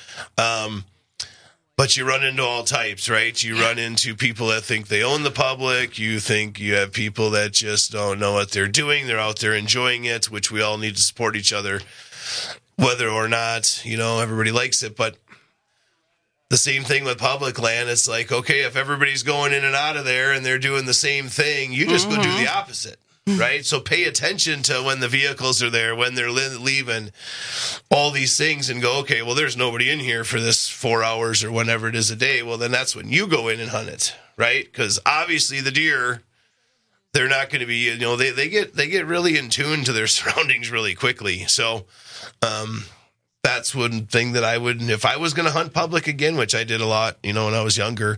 But you run into all types, right? You run into people that think they own the public. You think you have people that just don't know what they're doing. They're out there enjoying it, which we all need to support each other, whether or not, everybody likes it. But the same thing with public land. It's like, okay, if everybody's going in and out of there and they're doing the same thing, you just go do the opposite. Right? So pay attention to when the vehicles are there, when they're leaving, all these things, and go, okay, well, there's nobody in here for this 4 hours or whenever it is a day. Well, then that's when you go in and hunt it, right? Because obviously the deer, they're not going to be, they get really in tune to their surroundings really quickly. So that's one thing that I would, if I was going to hunt public again, which I did a lot, when I was younger,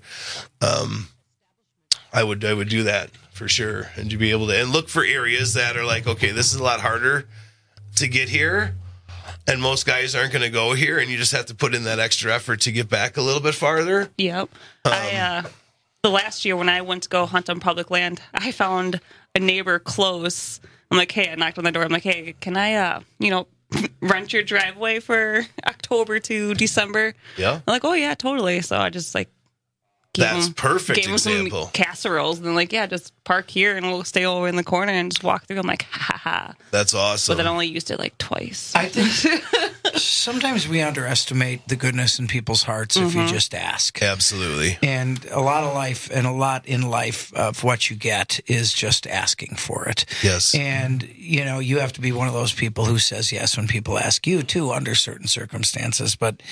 I would do that. For sure. And to be able to look for areas that are like, okay, this is a lot harder to get here, and most guys aren't going to go here, and you just have to put in that extra effort to get back a little bit farther. Yep. The last year when I went to go hunt on public land, I found a neighbor close. I'm like, hey, I knocked on the door. I'm like, hey, can I, rent your driveway for October to December? Yeah. I'm like, oh yeah, totally. So I just that's perfect gave him example. Some casseroles, and then just park here and we'll stay over in the corner and just walk through. I'm like, ha ha. That's awesome. But then I only used it twice. I think sometimes we underestimate the goodness in people's hearts if you just ask. Absolutely. And a lot in life of what you get is just asking for it. Yes. And, you have to be one of those people who says yes when people ask you too under certain circumstances. But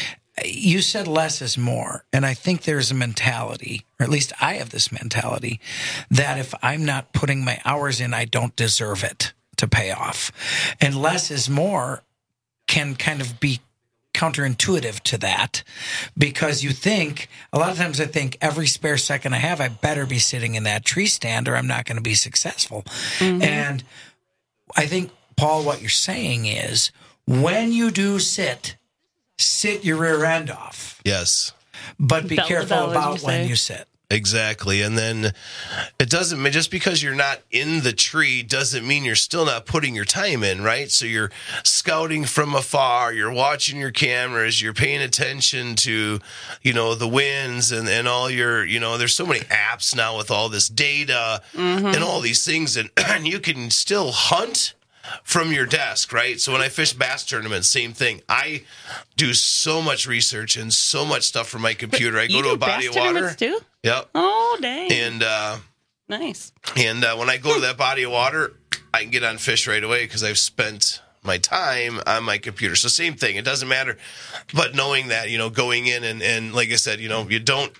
you said less is more, and I think there's a mentality, or at least I have this mentality, that if I'm not putting my hours in, I don't deserve it to pay off. And less is more can kind of be counterintuitive to that, because a lot of times I think every spare second I have, I better be sitting in that tree stand or I'm not going to be successful. And I think, Paul, what you're saying is when you do sit your rear end off. Yes. But be careful about when you sit. Exactly. And then it doesn't, just because you're not in the tree doesn't mean you're still not putting your time in, right? So you're scouting from afar, you're watching your cameras, you're paying attention to, the winds and all your, there's so many apps now with all this data and all these things, and you can still hunt from your desk, right? So when I fish bass tournaments, same thing. I do so much research and so much stuff from my computer. I go to a body of water. Too? Yep. Oh, dang. And nice. And when I go to that body of water, I can get on fish right away because I've spent my time on my computer. So same thing. It doesn't matter. But knowing that, going in and like I said, you don't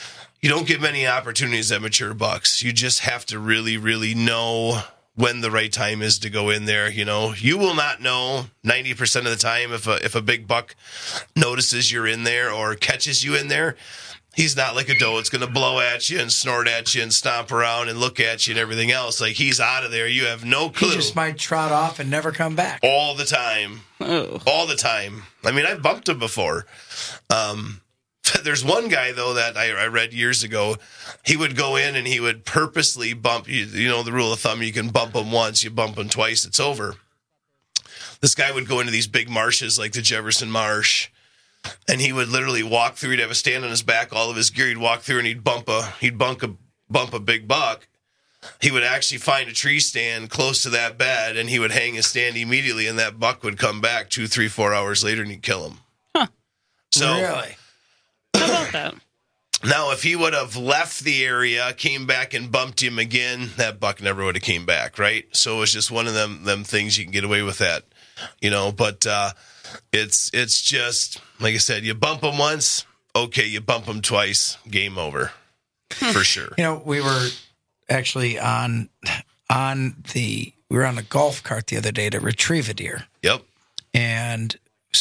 get many opportunities at mature bucks. You just have to really, really know when the right time is to go in there. You will not know 90% of the time if a big buck notices you're in there or catches you in there. He's not like a doe. It's going to blow at you and snort at you and stomp around and look at you and everything else. Like, he's out of there. You have no clue. He just might trot off and never come back. All the time. Oh. All the time. I mean, I've bumped him before. There's one guy, though, that I read years ago. He would go in and he would purposely bump. You know, the rule of thumb, you can bump him once. You bump him twice, it's over. This guy would go into these big marshes like the Jefferson Marsh. And he would literally walk through. He'd have a stand on his back, all of his gear. He'd walk through and he'd bump a big buck. He would actually find a tree stand close to that bed, and he would hang his stand immediately, and that buck would come back 2, 3, 4 hours later, and he'd kill him. Huh. So, really? How about that? Now, if he would have left the area, came back and bumped him again, that buck never would have came back, right? So it was just one of them things you can get away with that, you know. But it's just, like I said, you bump them once, okay, you bump them twice, game over, for sure. You know, we were actually on a golf cart the other day to retrieve a deer. Yep. And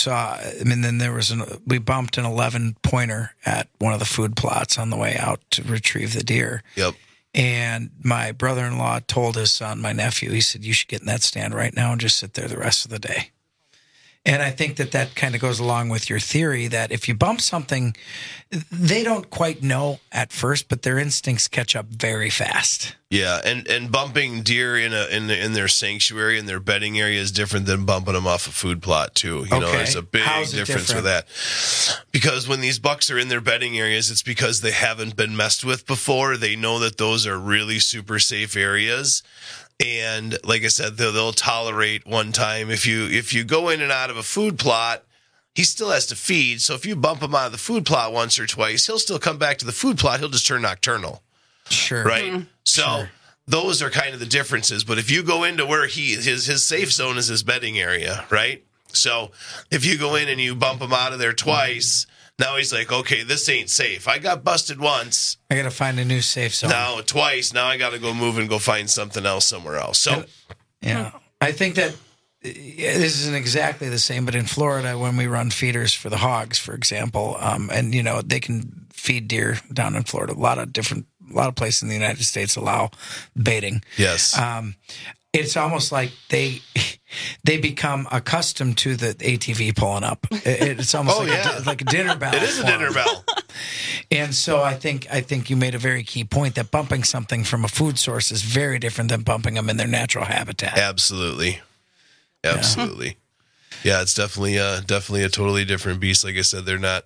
then we bumped an 11-pointer at one of the food plots on the way out to retrieve the deer. Yep. And my brother-in-law told his son, my nephew, he said, you should get in that stand right now and just sit there the rest of the day. And I think that kind of goes along with your theory that if you bump something, they don't quite know at first, but their instincts catch up very fast. Yeah, and bumping deer in their sanctuary, in their bedding area, is different than bumping them off a food plot, too. You know, there's a big difference with that. Because when these bucks are in their bedding areas, it's because they haven't been messed with before. They know that those are really super safe areas. And like I said, they'll tolerate one time. If you go in and out of a food plot, he still has to feed. So if you bump him out of the food plot once or twice, he'll still come back to the food plot. He'll just turn nocturnal. Sure. Right? Mm-hmm. So those are kind of the differences. But if you go into where his safe zone is his bedding area, right? So if you go in and you bump him out of there twice, now he's like, okay, this ain't safe. I got busted once. I got to find a new safe zone. Now twice. Now I got to go move and go find something else somewhere else. So, yeah, I think that this isn't exactly the same, but in Florida, when we run feeders for the hogs, for example, and you know they can feed deer down in Florida. A lot of places in the United States allow baiting. Yes. It's almost like they become accustomed to the ATV pulling up. It's almost like a dinner bell. It is a dinner bell. And so I think you made a very key point that bumping something from a food source is very different than bumping them in their natural habitat. Absolutely. Yeah, it's definitely a totally different beast. Like I said,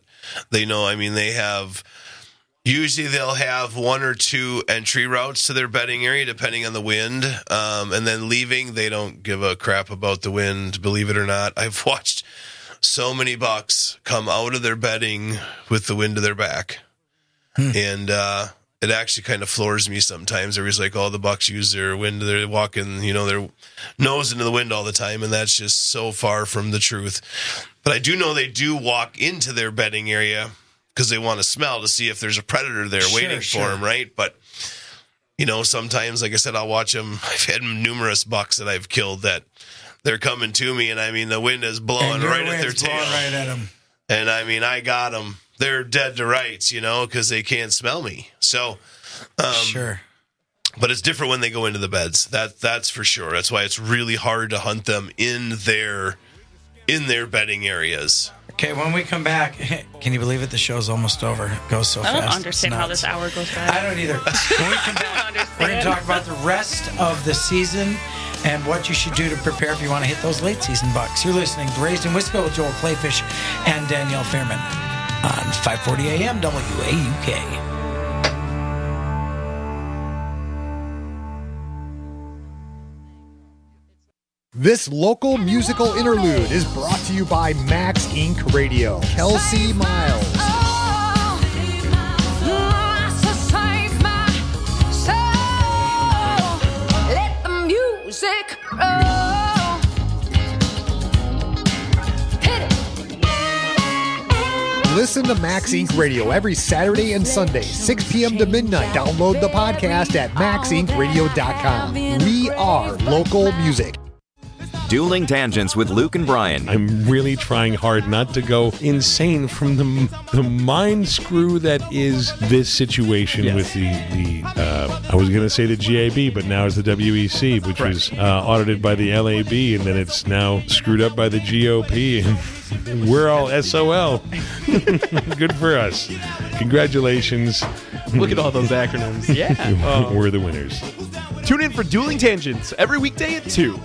usually they'll have 1 or 2 entry routes to their bedding area, depending on the wind. And then leaving, they don't give a crap about the wind, believe it or not. I've watched so many bucks come out of their bedding with the wind to their back. And it actually kind of floors me sometimes. Everybody's like, the bucks use their wind. They're walking, their nose into the wind all the time. And that's just so far from the truth. But I do know they do walk into their bedding area because they want to smell to see if there's a predator there waiting for them, right? But, sometimes, like I said, I'll watch them. I've had numerous bucks that I've killed that they're coming to me, and the wind is blowing right at their tail. Right at them. And I got them. They're dead to rights, because they can't smell me. So, sure. But it's different when they go into the beds. That's for sure. That's why it's really hard to hunt them in their bedding areers. Okay, when we come back, can you believe it? The show's almost over. It goes so fast. I don't understand how this hour goes by. I don't either. When we come back, we're going to talk about the rest of the season and what you should do to prepare if you want to hit those late season bucks. You're listening to Raised in Wisco with Joel Clayfish and Danielle Fairman on 540 AM WAUK. This local musical interlude is brought to you by Max Inc. Radio. Kelsey Miles. Let the music roll. Hit it. Listen to Max Inc. Radio every Saturday and Sunday, 6 p.m. to midnight. Download the podcast at maxincradio.com. We are local music. Dueling Tangents with Luke and Brian. I'm really trying hard not to go insane from the mind screw that is this situation with the I was going to say the GAB, but now it's the WEC, which was audited by the LAB, and then it's now screwed up by the GOP, and we're all SOL. Good for us. Congratulations. Look at all those acronyms. Yeah. We're the winners. Tune in for Dueling Tangents every weekday at 2.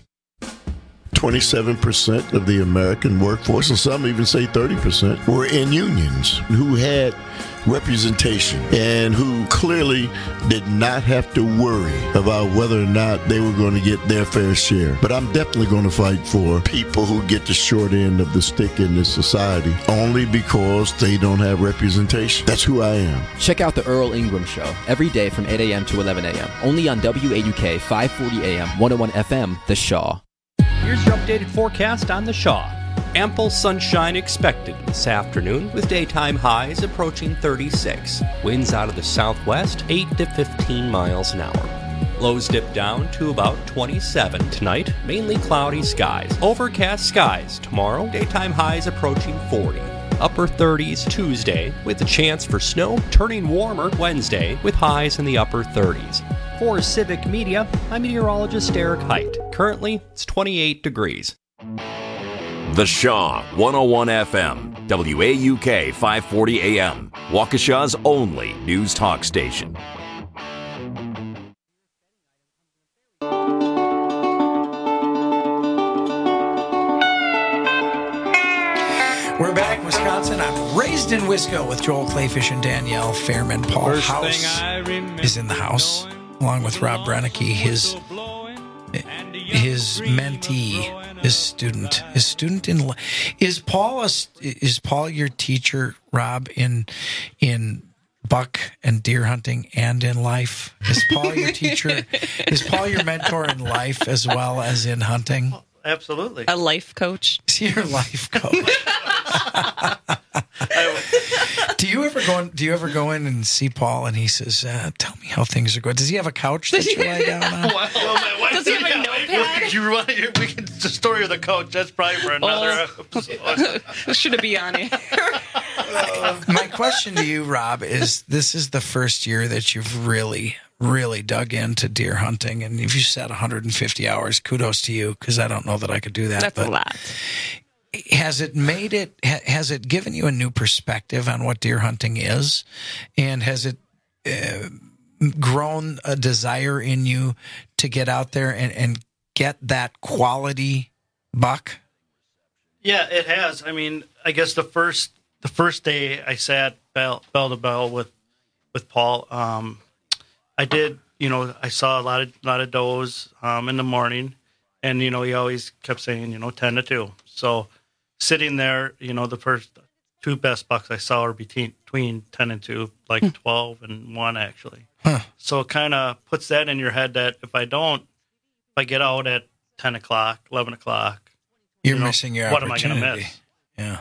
27% of the American workforce, and some even say 30%, were in unions who had representation and who clearly did not have to worry about whether or not they were going to get their fair share. But I'm definitely going to fight for people who get the short end of the stick in this society only because they don't have representation. That's who I am. Check out the Earl Ingram Show every day from 8 a.m. to 11 a.m. only on WAUK 540 AM 101 FM, The Shaw. Here's your updated forecast on The Shaw. Ample sunshine expected this afternoon with daytime highs approaching 36. Winds out of the southwest 8 to 15 miles an hour. Lows dip down to about 27 tonight, mainly cloudy skies. Overcast skies tomorrow, daytime highs approaching 40. Upper 30s Tuesday with a chance for snow, turning warmer Wednesday with highs in the upper 30s. For Civic Media, I'm meteorologist Eric Height. Currently, it's 28 degrees. The Shaw, 101 FM, WAUK 540 AM, Waukesha's only news talk station. We're back, Wisconsin. I'm raised in Wisco with Joel Clayfish and Danielle Fairman. Paul House is in the house, along with Rob Brennicky, his mentee. His student in is Paul your teacher, Rob, in buck and deer hunting and in life? Is Paul your teacher? Is Paul your mentor in life as well as in hunting? Absolutely. A life coach. Is he your life coach? Do you ever go in and see Paul and he says, "Tell me how things are going"? Does he have a couch that you lie down on? Does he have a notepad? The story of the coach. That's probably for another episode. Should it be on here? My question to you, Rob, is: this is the first year that you've really dug into deer hunting, and if you said 150 hours, kudos to you, because I don't know that I could do that. That's a lot. Has it given you a new perspective on what deer hunting is, and has it grown a desire in you to get out there and get that quality buck? Yeah, it has. I mean, I guess the first day I sat bell to bell with Paul, I did. I saw a lot of does in the morning, and he always kept saying 10 to 2. So sitting there, the first two best bucks I saw were between 10 and 2, like 12 and 1 actually. Huh. So it kind of puts that in your head that if I get out at 10 o'clock, 11 o'clock, you're missing your what am I opportunity. going to miss? Yeah.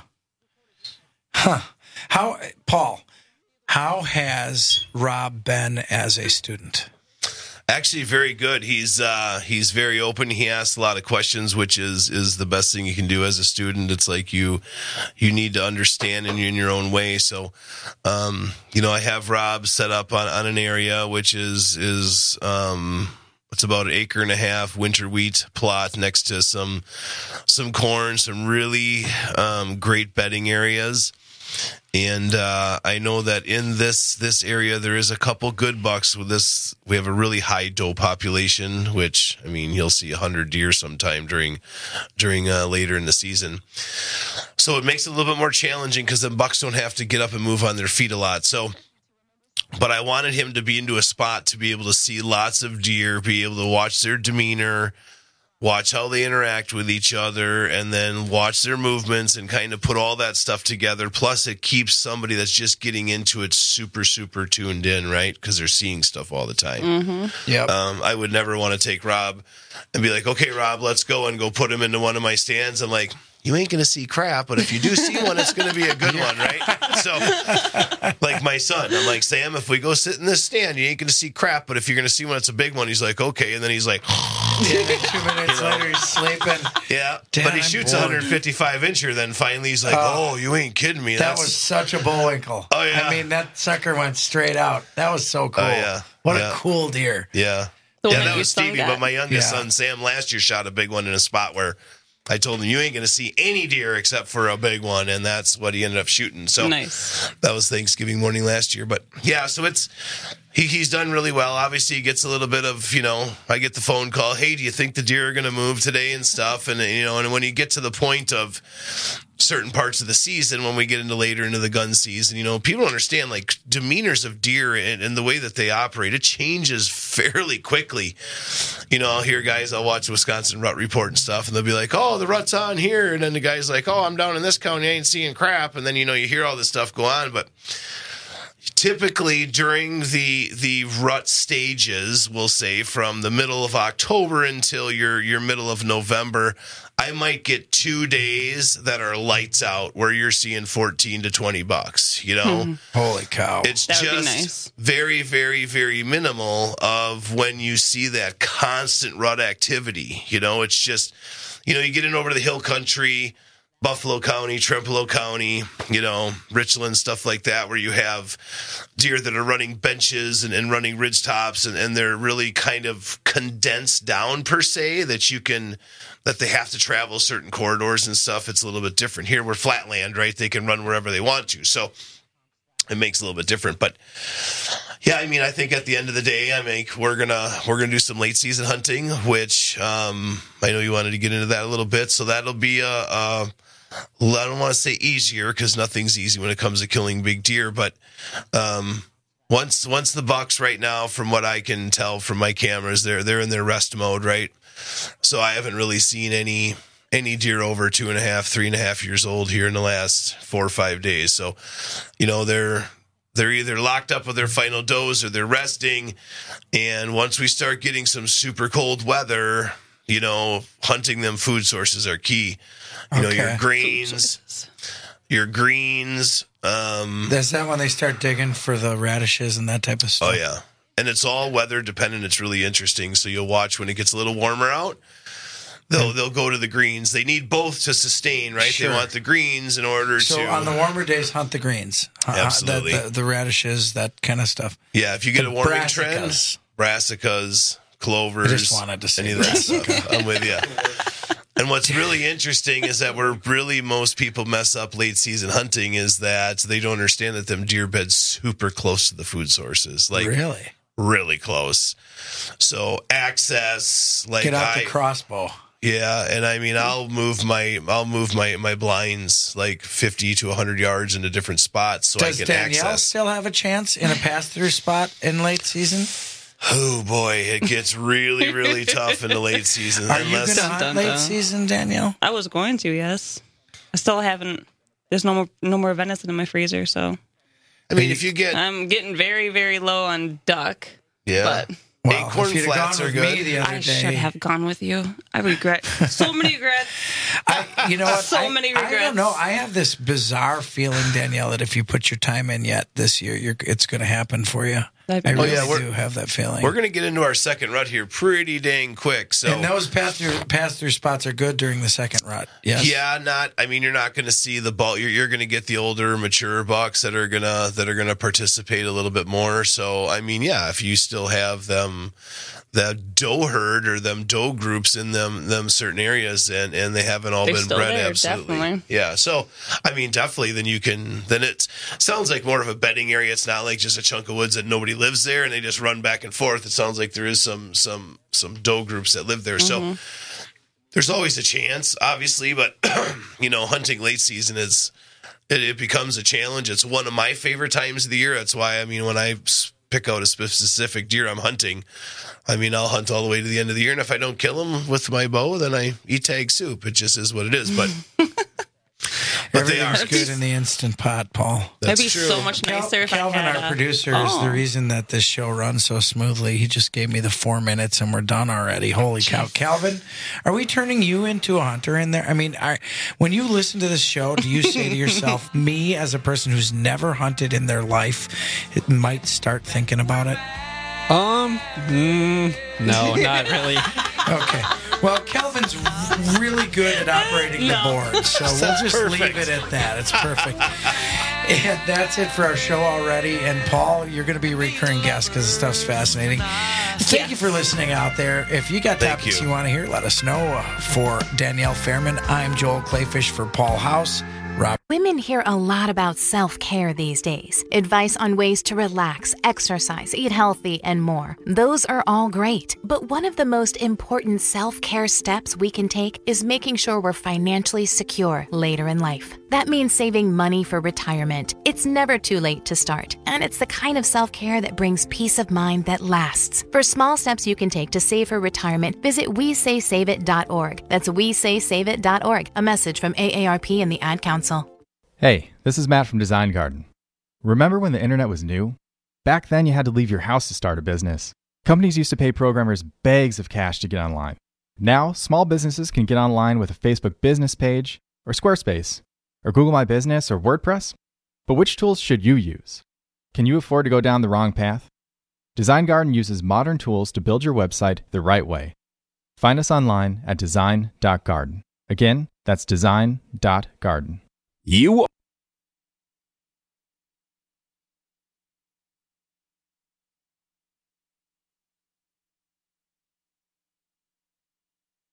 Huh. Paul, how has Rob been as a student? Actually, very good. He's very open. He asks a lot of questions, which is the best thing you can do as a student. It's like you need to understand in your own way. So, I have Rob set up on an area which is it's about 1.5 acres winter wheat plot next to some corn, some really great bedding areas. And I know that in this area there is a couple good bucks with this. We have a really high doe population, which you'll see 100 deer sometime during later in the season. So it makes it a little bit more challenging because the bucks don't have to get up and move on their feet a lot. So, but I wanted him to be into a spot to be able to see lots of deer, be able to watch their demeanor, watch how they interact with each other, and then watch their movements and kind of put all that stuff together. Plus, it keeps somebody that's just getting into it super, super tuned in, right? Because they're seeing stuff all the time. Mm-hmm. Yep. I would never want to take Rob and be like, okay, Rob, let's go and go put him into one of my stands. I'm like, you ain't going to see crap, but if you do see one, it's going to be a good one, right? So, like my son. I'm like, Sam, if we go sit in this stand, you ain't going to see crap. But if you're going to see when it's a big one, he's like, okay. And then he's like, 2 minutes later, he's sleeping. Yeah. Dad, but he shoots a 155 incher. Then finally he's like, oh, you ain't kidding me. That was such a Bullwinkle. Oh, yeah. I mean, that sucker went straight out. That was so cool. Oh, yeah. What a cool deer. Yeah. The one yeah, that that your was son Stevie. got? But my youngest son, Sam, last year shot a big one in a spot where I told him, you ain't going to see any deer except for a big one. And that's what he ended up shooting. So nice. That was Thanksgiving morning last year. But yeah, so he's done really well. Obviously, he gets a little bit of, I get the phone call. Hey, do you think the deer are going to move today and stuff? And, and when you get to the point of certain parts of the season, when we get later into the gun season, people don't understand, like, demeanors of deer and the way that they operate, it changes fairly quickly. I'll hear guys, I'll watch Wisconsin Rut Report and stuff, and they'll be like, oh, the rut's on here. And then the guy's like, oh, I'm down in this county, I ain't seeing crap. And then, you hear all this stuff go on. But typically during the rut stages, we'll say from the middle of October until your middle of November, I might get 2 days that are lights out where you're seeing $14 to $20, Holy cow. It's That would be just nice. very, very, very minimal of when you see that constant rut activity. It's just, you get in over to the hill country, Buffalo County, Trempealeau County, Richland, stuff like that, where you have deer that are running benches and running ridge tops, and they're really kind of condensed down per se, that they have to travel certain corridors and stuff. It's a little bit different. Here we're flatland, right? They can run wherever they want to. So it makes it a little bit different. But yeah, I think at the end of the day, we're gonna do some late season hunting, which I know you wanted to get into that a little bit. So that'll be I don't want to say easier, because nothing's easy when it comes to killing big deer. But once the bucks right now, from what I can tell from my cameras, they're in their rest mode, right? So I haven't really seen any deer over 2.5, 3.5 years old here in the last 4 or 5 days. So, they're either locked up with their final dose or they're resting. And once we start getting some super cold weather, hunting them food sources are key. Your grains, your greens. Is that when they start digging for the radishes and that type of stuff? Oh, yeah. And it's all weather dependent. It's really interesting. So you'll watch when it gets a little warmer out, they'll go to the greens. They need both to sustain, right? Sure. They want the greens in order to. So on the warmer days, hunt the greens. Absolutely. The radishes, that kind of stuff. Yeah, if you get a warming trend, brassicas, clovers, I just wanted to say any of that stuff. I'm with you. And what's really interesting is that most people mess up late season hunting is that they don't understand that them deer beds super close to the food sources. Like really close. So access, like get out the crossbow. Yeah, and I'll move my blinds like 50 to 100 yards into different spots so Does I can Danielle access. still have a chance in a pass-through spot in late season? Oh boy, it gets really, really tough in the late season. Are you going to hunt late season, Danielle? I was going to, yes. I still haven't. There's no more venison in my freezer, so. If you get, I'm getting very, very low on duck. Yeah. But acorn flats are good. I should have gone with you. I regret so many regrets. You know what? So many regrets. I don't know. I have this bizarre feeling, Danielle, that if you put your time in yet this year, it's going to happen for you. I really do have that feeling. We're going to get into our second rut here pretty dang quick. So, and those pass-through spots are good during the second rut. Yes. Yeah, you're not going to see the bulk. You're going to get the older, mature bucks that are gonna participate a little bit more. So, if you still have them, that doe herd or them doe groups in them certain areas, and they haven't all been bred, there, absolutely. Definitely. Yeah. So, definitely. Then it sounds like more of a bedding area. It's not like just a chunk of woods that nobody lives there and they just run back and forth. It sounds like there is some doe groups that live there. Mm-hmm. So there's always a chance, obviously, but hunting late season it becomes a challenge. It's one of my favorite times of the year. That's why when I pick out a specific deer I'm hunting, I'll hunt all the way to the end of the year, and if I don't kill them with my bow, then I eat tag soup. It just is what it is. But But they Everything's are. good in the Instant Pot, Paul. That'd be so much nicer if Calvin, I had our producer, is the reason that this show runs so smoothly. He just gave me the 4 minutes and we're done already. Holy cow. Calvin, are we turning you into a hunter in there? I mean, when you listen to this show, do you say to yourself, me as a person who's never hunted in their life, it might start thinking about it? No, not really. Okay. Well, Calvin's really good at operating the board, so we'll just leave it at that. It's perfect. And that's it for our show already. And Paul, you're going to be a recurring guest because the stuff's fascinating. Thank you for listening out there. If you got topics you want to hear, let us know. For Danielle Fairman, I'm Joel Clayfish. For Paul House, Rob. Women hear a lot about self-care these days. Advice on ways to relax, exercise, eat healthy, and more. Those are all great. But one of the most important self-care steps we can take is making sure we're financially secure later in life. That means saving money for retirement. It's never too late to start, and it's the kind of self-care that brings peace of mind that lasts. For small steps you can take to save for retirement, visit WeSaySaveIt.org. That's WeSaySaveIt.org. A message from AARP and the Ad Council. Hey, this is Matt from Design Garden. Remember when the internet was new? Back then you had to leave your house to start a business. Companies used to pay programmers bags of cash to get online. Now, small businesses can get online with a Facebook business page, or Squarespace, or Google My Business, or WordPress. But which tools should you use? Can you afford to go down the wrong path? Design Garden uses modern tools to build your website the right way. Find us online at design.garden. Again, that's design.garden. You